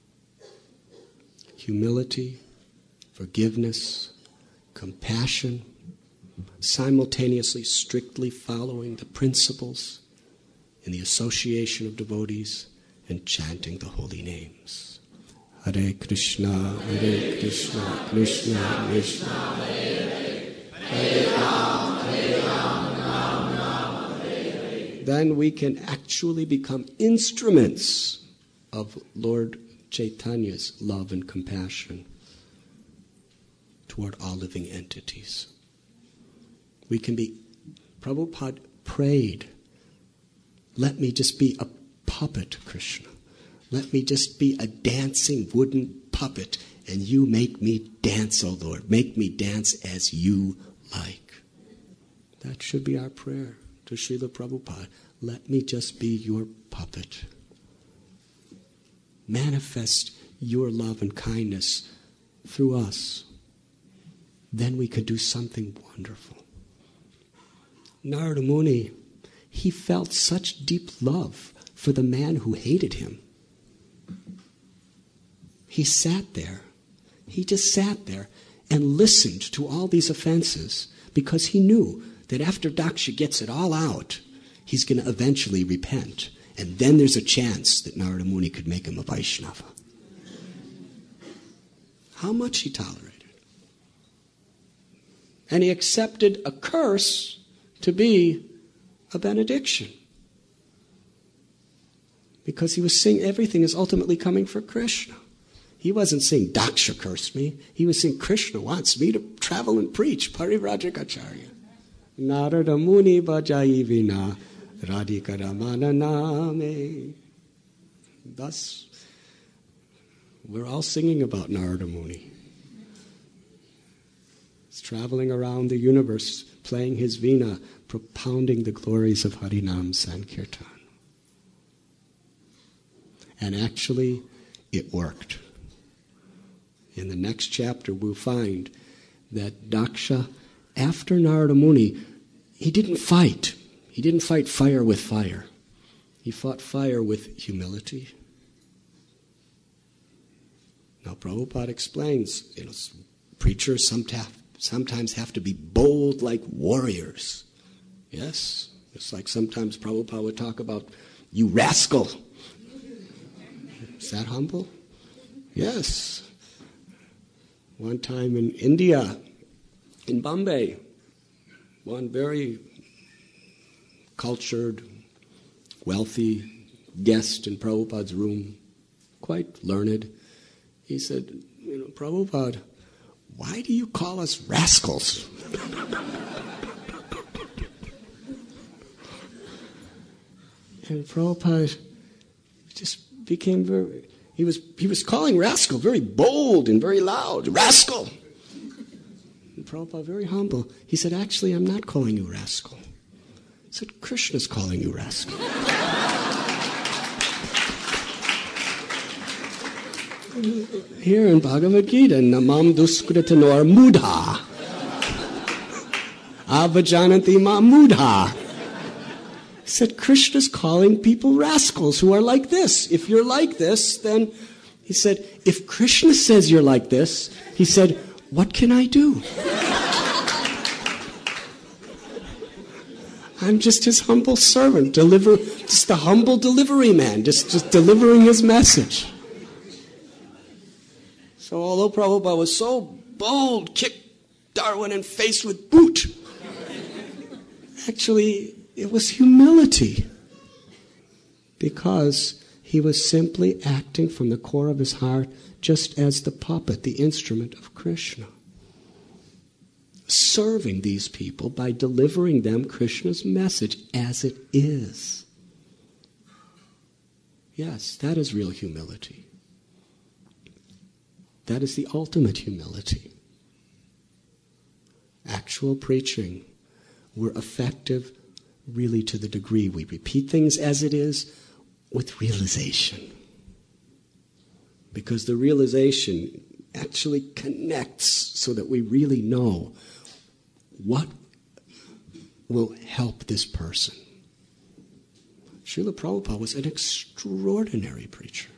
Humility, forgiveness, compassion, simultaneously strictly following the principles in the association of devotees and chanting the holy names. Hare Krishna, Hare Krishna, Krishna Krishna, Hare Hare, Ram, Hare Ram, Ram Ram, Hare Hare. Then we can actually become instruments of Lord Chaitanya's love and compassion toward all living entities. We can be, Prabhupada prayed, let me just be a puppet, Krishna. Let me just be a dancing wooden puppet, and you make me dance, O Lord. Make me dance as you like. That should be our prayer to Srila Prabhupada. Let me just be your puppet. Manifest your love and kindness through us. Then we could do something wonderful. Narada Muni, he felt such deep love for the man who hated him. He sat there. He just sat there and listened to all these offenses because he knew that after Daksha gets it all out, he's going to eventually repent. And then there's a chance that Narada Muni could make him a Vaishnava. How much he tolerated. And he accepted a curse to be a benediction. Because he was saying everything is ultimately coming for Krishna. He wasn't saying Daksha cursed me. He was saying Krishna wants me to travel and preach. Parivrajagacharya. Narada Muni bhajayi vina radhika ramana name. Thus, we're all singing about Narada Muni. He's traveling around the universe, playing his veena, propounding the glories of Harinam Sankirtan. And actually, it worked. In the next chapter, we'll find that Daksha, after Narada Muni, he didn't fight. He didn't fight fire with fire. He fought fire with humility. Now, Prabhupada explains, you know, preachers sometimes have to be bold like warriors. Yes? It's like sometimes Prabhupada would talk about, you rascal. Is that humble? Yes. One time in India, in Bombay, one very cultured, wealthy guest in Prabhupada's room, quite learned, he said, you know, Prabhupada, why do you call us rascals? And Prabhupada just became very, he was he was calling rascal very bold and very loud, rascal. And Prabhupada, very humble, he said, actually, I'm not calling you rascal. He said, Krishna's calling you rascal. Here in Bhagavad Gita, namam duskritanor mudha. Avajananti ma mudha. He said, Krishna's calling people rascals who are like this. If you're like this, then, he said, if Krishna says you're like this, he said, what can I do? I'm just his humble servant, deliver, just a humble delivery man, just, just delivering his message. So although Prabhupada was so bold, kicked Darwin in face with boot, actually it was humility, because he was simply acting from the core of his heart just as the puppet, the instrument of Krishna, serving these people by delivering them Krishna's message as it is. Yes, that is real humility. That is the ultimate humility. Actual preaching, we're effective really to the degree we repeat things as it is with realization. Because the realization actually connects so that we really know what will help this person? Srila Prabhupada was an extraordinary preacher.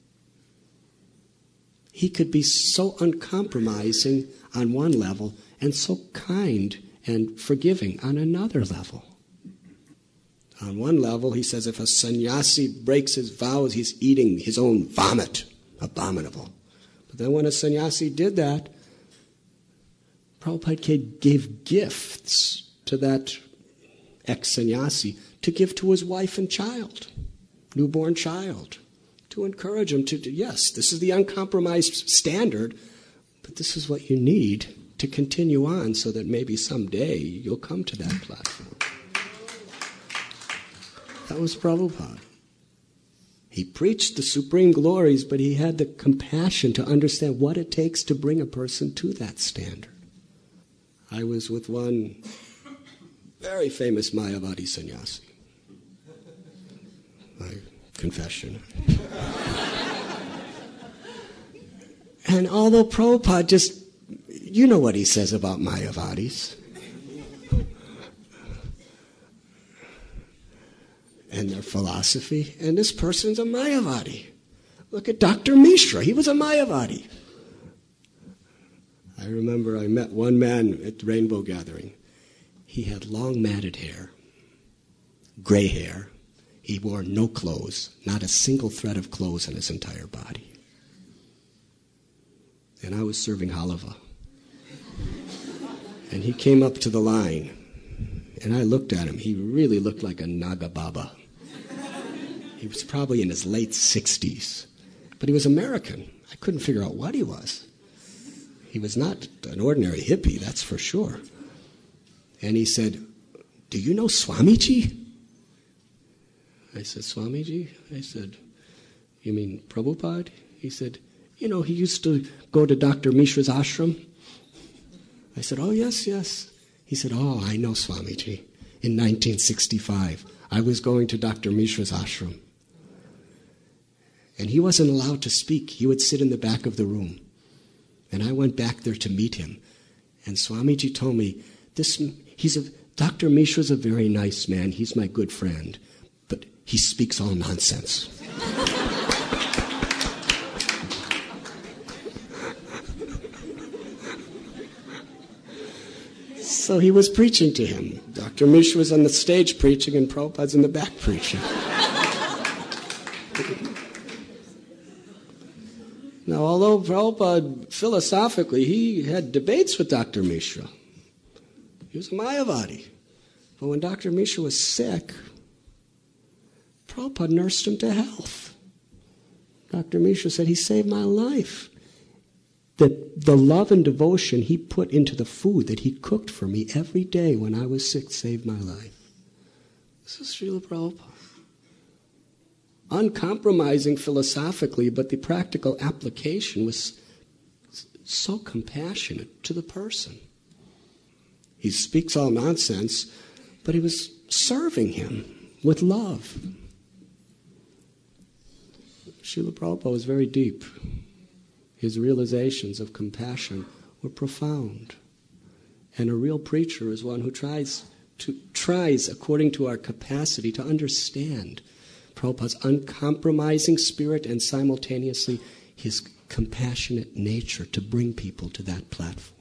He could be so uncompromising on one level and so kind and forgiving on another level. On one level, he says if a sannyasi breaks his vows, he's eating his own vomit. Abominable. But then when a sannyasi did that, Prabhupada gave gifts to that ex-sannyasi to give to his wife and child, newborn child, to encourage him to, yes, this is the uncompromised standard, but this is what you need to continue on so that maybe someday you'll come to that platform. That was Prabhupada. He preached the supreme glories, but he had the compassion to understand what it takes to bring a person to that standard. I was with one very famous Mayavadi sannyasi. My confession. And although Prabhupada just, you know what he says about Mayavadis. And their philosophy. And this person's a Mayavadi. Look at Doctor Mishra. He was a Mayavadi. I remember I met one man at the Rainbow Gathering. He had long matted hair, gray hair. He wore no clothes, not a single thread of clothes on his entire body. And I was serving halava. And he came up to the line. And I looked at him. He really looked like a Naga Baba. He was probably in his late sixties. But he was American. I couldn't figure out what he was. He was not an ordinary hippie, that's for sure. And he said, do you know Swamiji? I said, Swamiji? I said, you mean Prabhupada? He said, you know, he used to go to Doctor Mishra's ashram. I said, oh, yes, yes. He said, oh, I know Swamiji. In nineteen sixty-five, I was going to Doctor Mishra's ashram. And he wasn't allowed to speak. He would sit in the back of the room. And I went back there to meet him. And Swamiji told me, this, he's a, Doctor Mishra's a very nice man. He's my good friend. But he speaks all nonsense. So he was preaching to him. Doctor Mishra was on the stage preaching and Prabhupada's in the back preaching. Now, although Prabhupada, philosophically, he had debates with Doctor Mishra. He was a Mayavadi. But when Doctor Mishra was sick, Prabhupada nursed him to health. Doctor Mishra said, he saved my life. The, the love and devotion he put into the food that he cooked for me every day when I was sick saved my life. This is Srila Prabhupada. Uncompromising philosophically, but the practical application was so compassionate to the person. He speaks all nonsense, but he was serving him with love. Srila Prabhupada was very deep. His realizations of compassion were profound. And a real preacher is one who tries to tries, according to our capacity, to understand Prabhupada's uncompromising spirit and simultaneously his compassionate nature to bring people to that platform.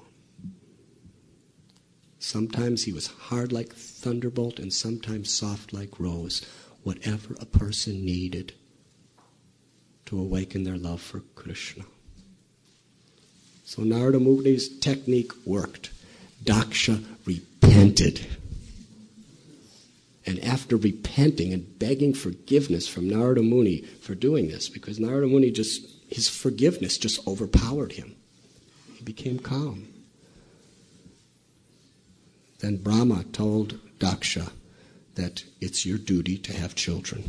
Sometimes he was hard like thunderbolt and sometimes soft like rose, whatever a person needed to awaken their love for Krishna. So Narada Muni's technique worked. Daksha repented. And after repenting and begging forgiveness from Narada Muni for doing this, because Narada Muni just, his forgiveness just overpowered him. He became calm. Then Brahma told Daksha that it's your duty to have children.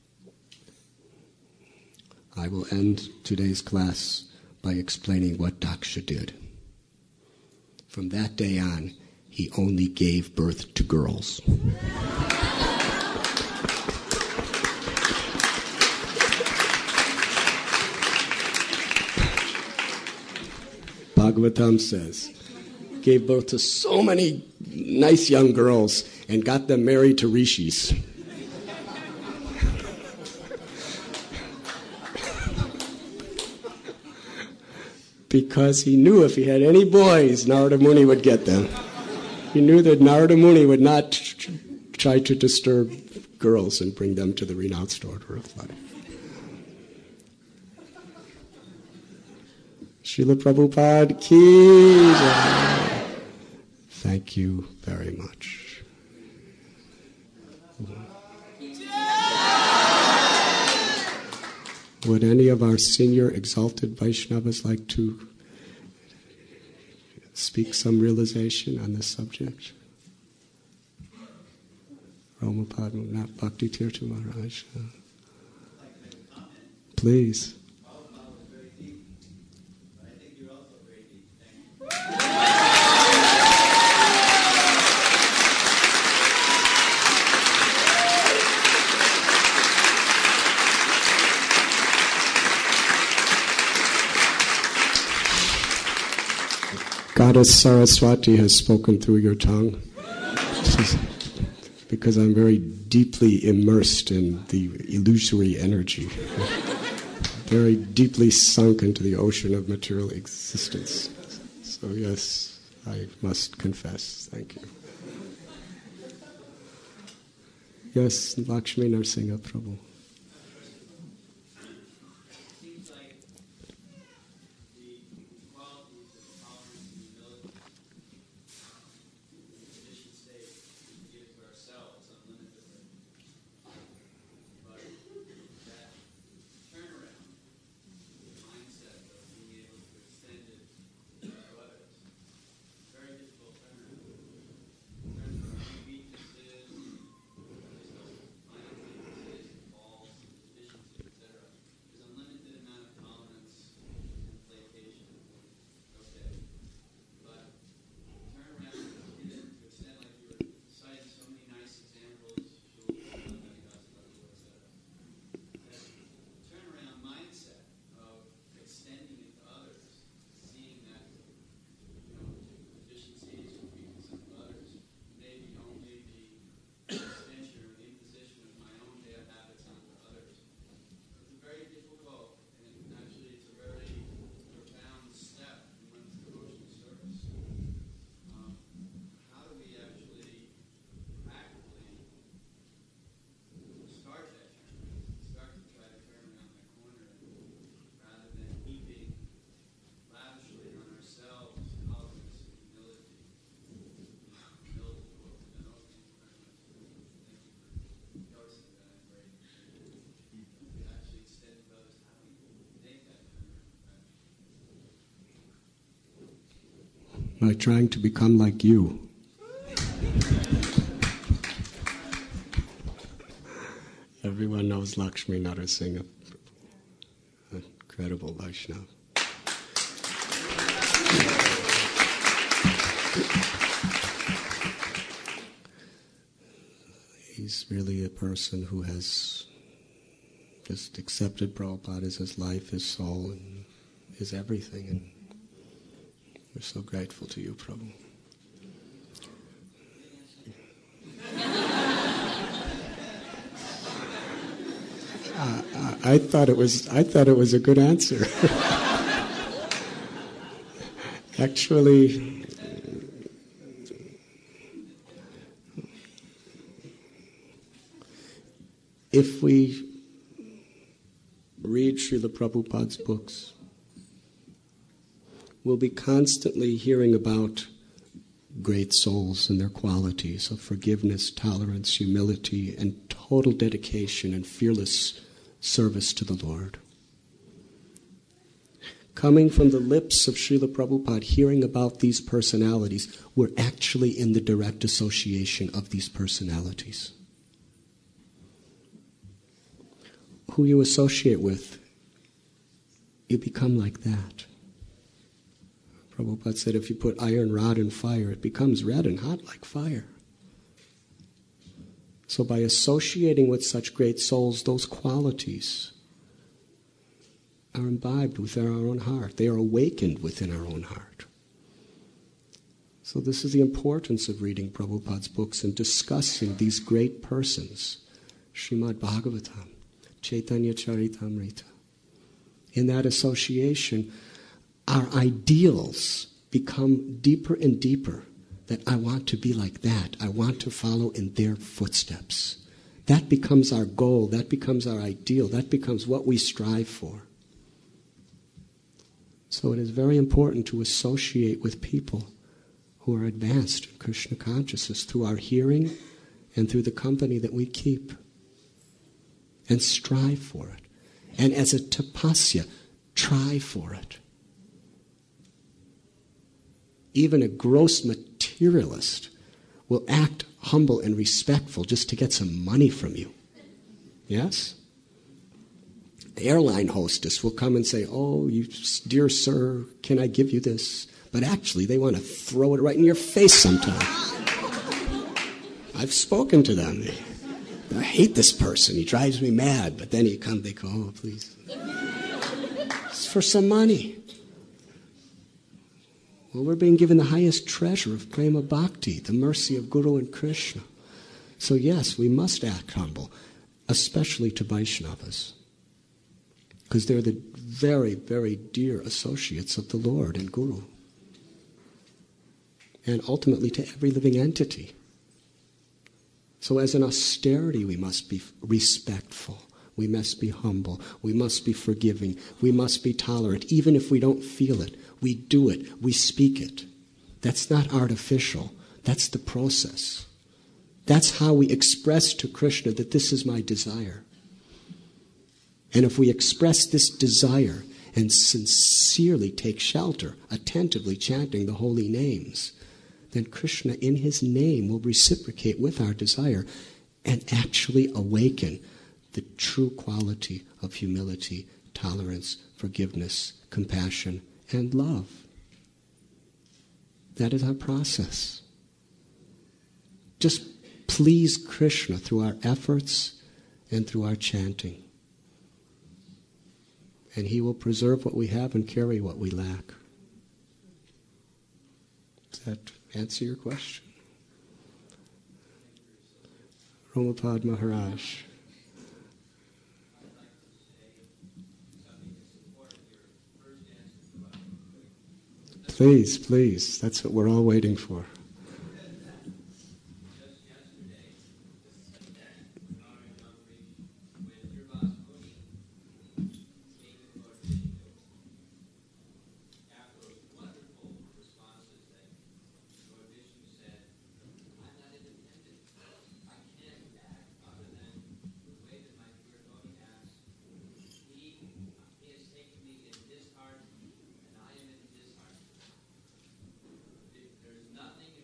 I will end today's class by explaining what Daksha did. From that day on, he only gave birth to girls. Bhagavatam says, gave birth to so many nice young girls and got them married to rishis. Because he knew if he had any boys, Narada Muni would get them. He knew that Narada Muni would not try to disturb girls and bring them to the renounced order of life. Srila Prabhupada ki jai. Thank you very much. Would any of our senior exalted Vaishnavas like to speak some realization on this subject? Roma Padma Bhakti Tirtha Maharaj. Please. Goddess Saraswati has spoken through your tongue. Because I'm very deeply immersed in the illusory energy. Very deeply sunk into the ocean of material existence. So yes, I must confess. Thank you. Yes, Lakshmi Narsingha Prabhu. By trying to become like you. Everyone knows Lakshmi Narsingha, incredible Vaishnava. He's really a person who has just accepted Prabhupada as his life, his soul, and his everything. And we're so grateful to you, Prabhu. uh, I, I thought it was. I thought it was a good answer. Actually, if we read Srila Prabhupada's books, we'll be constantly hearing about great souls and their qualities of forgiveness, tolerance, humility, and total dedication and fearless service to the Lord. Coming from the lips of Srila Prabhupada, hearing about these personalities, we're actually in the direct association of these personalities. Who you associate with, you become like that. Prabhupada said if you put iron rod in fire, it becomes red and hot like fire. So by associating with such great souls, those qualities are imbibed within our own heart. They are awakened within our own heart. So this is the importance of reading Prabhupada's books and discussing these great persons. Srimad Bhagavatam, Chaitanya Charitamrita. In that association, our ideals become deeper and deeper, that I want to be like that. I want to follow in their footsteps. That becomes our goal. That becomes our ideal. That becomes what we strive for. So it is very important to associate with people who are advanced in Krishna consciousness through our hearing and through the company that we keep. And strive for it. And as a tapasya, try for it. Even a gross materialist will act humble and respectful just to get some money from you. Yes? The airline hostess will come and say, oh, you, dear sir, can I give you this? But actually, they want to throw it right in your face sometime. I've spoken to them. I hate this person. He drives me mad. But then he comes, they go, oh, please. It's for some money. Well, we're being given the highest treasure of prema bhakti, the mercy of Guru and Krishna. So yes, we must act humble, especially to Vaishnavas, because they're the very, very dear associates of the Lord and Guru, and ultimately to every living entity. So as an austerity, we must be respectful. We must be humble. We must be forgiving. We must be tolerant. Even if we don't feel it, we do it. We speak it. That's not artificial. That's the process. That's how we express to Krishna that this is my desire. And if we express this desire and sincerely take shelter, attentively chanting the holy names, then Krishna in his name will reciprocate with our desire and actually awaken the true quality of humility, tolerance, forgiveness, compassion, and love. That is our process. Just please Krishna through our efforts and through our chanting. And he will preserve what we have and carry what we lack. Does that answer your question? Ramapad Maharaj. Please, please. That's what we're all waiting for. Nothing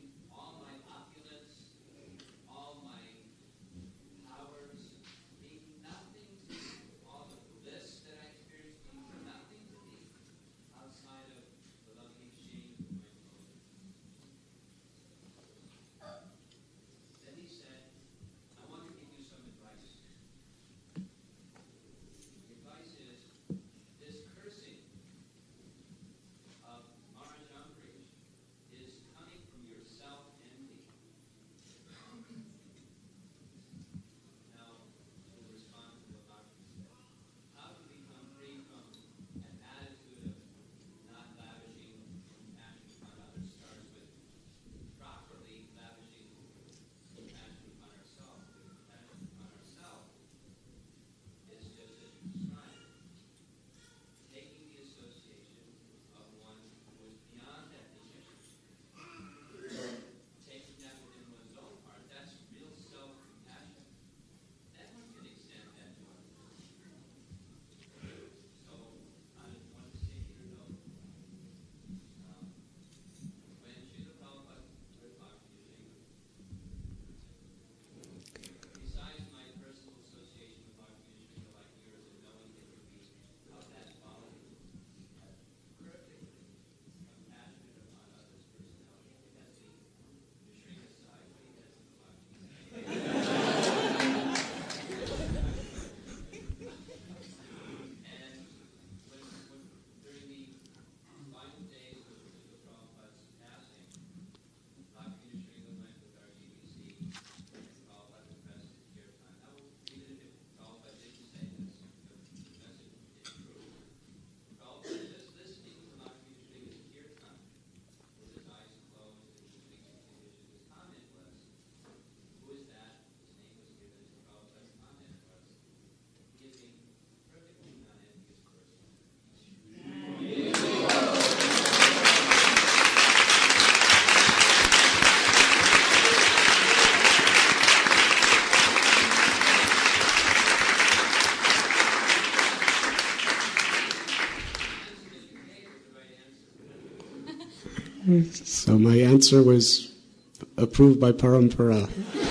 So my answer was approved by Parampara.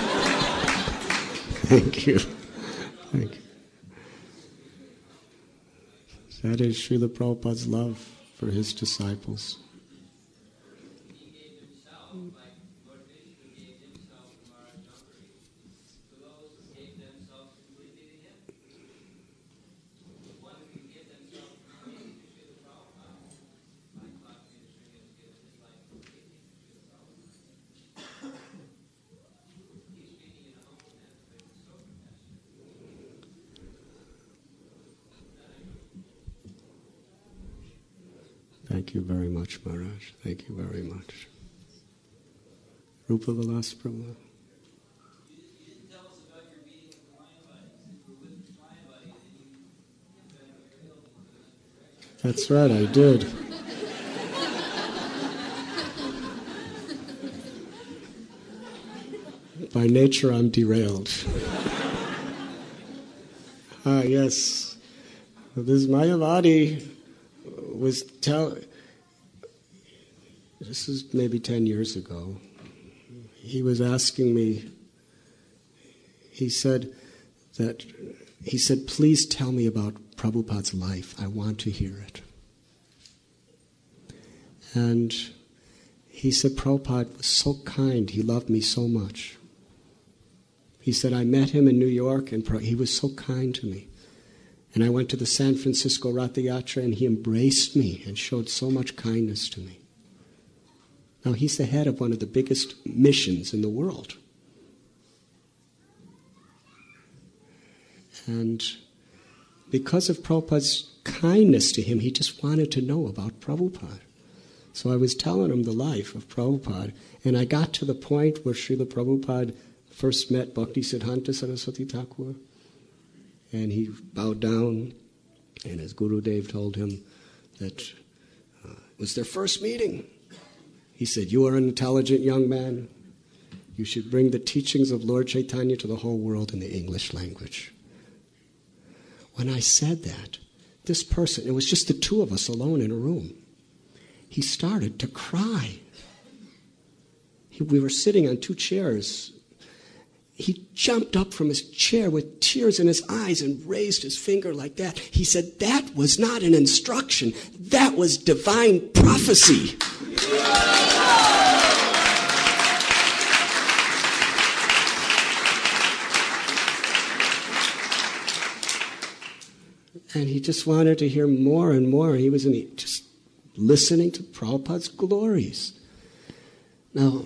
Thank you. Thank you. That is Srila Prabhupada's love for his disciples. Thank you very much, Maharaj. Thank you very much. Rupa Vilas Prabhu. That's right, I did. By nature, I'm derailed. Ah, yes. This Mayavadi was tell. This is maybe ten years ago. He was asking me. He said that. He said, "Please tell me about Prabhupada's life. I want to hear it." And he said, Prabhupada was so kind. He loved me so much. He said, I met him in New York, and he was so kind to me. And I went to the San Francisco Ratha Yatra, and he embraced me and showed so much kindness to me. Now, he's the head of one of the biggest missions in the world. And because of Prabhupada's kindness to him, he just wanted to know about Prabhupada. So I was telling him the life of Prabhupada, and I got to the point where Srila Prabhupada first met Bhaktisiddhanta Saraswati Thakur, and he bowed down, and his Gurudev told him that uh, it was their first meeting. He said, "You are an intelligent young man. You should bring the teachings of Lord Chaitanya to the whole world in the English language." When I said that, this person, it was just the two of us alone in a room, he started to cry. He, we were sitting on two chairs. He jumped up from his chair with tears in his eyes and raised his finger like that. He said, "That was not an instruction. That was divine prophecy." And he just wanted to hear more and more. He was in the, just listening to Prabhupada's glories. Now,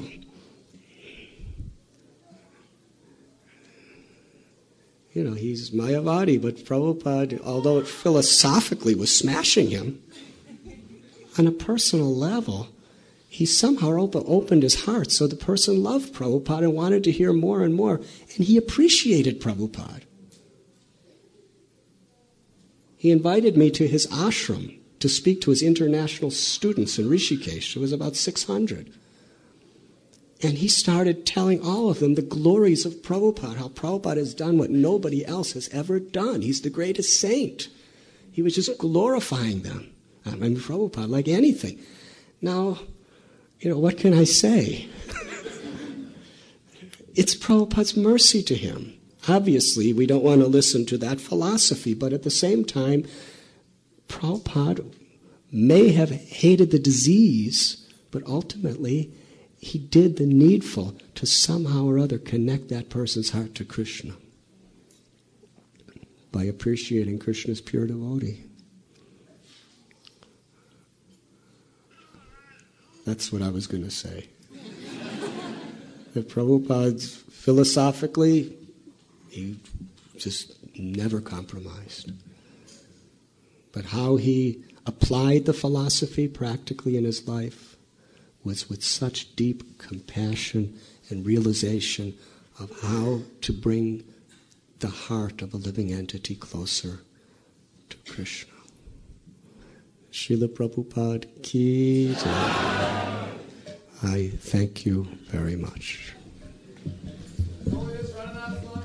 you know, he's Mayavadi, but Prabhupada, although it philosophically was smashing him, on a personal level, he somehow open, opened his heart so the person loved Prabhupada and wanted to hear more and more, and he appreciated Prabhupada. He invited me to his ashram to speak to his international students in Rishikesh. There was about six hundred. And he started telling all of them the glories of Prabhupada, how Prabhupada has done what nobody else has ever done. He's the greatest saint. He was just glorifying them. I mean, Prabhupada, like anything. Now, you know, what can I say? It's Prabhupada's mercy to him. Obviously, we don't want to listen to that philosophy, but at the same time, Prabhupada may have hated the disease, but ultimately, he did the needful to somehow or other connect that person's heart to Krishna by appreciating Krishna's pure devotee. That's what I was going to say. That Prabhupada's philosophically, he just never compromised. But how he applied the philosophy practically in his life was with such deep compassion and realization of how to bring the heart of a living entity closer to Krishna. Srila Prabhupada ki jai. I thank you very much.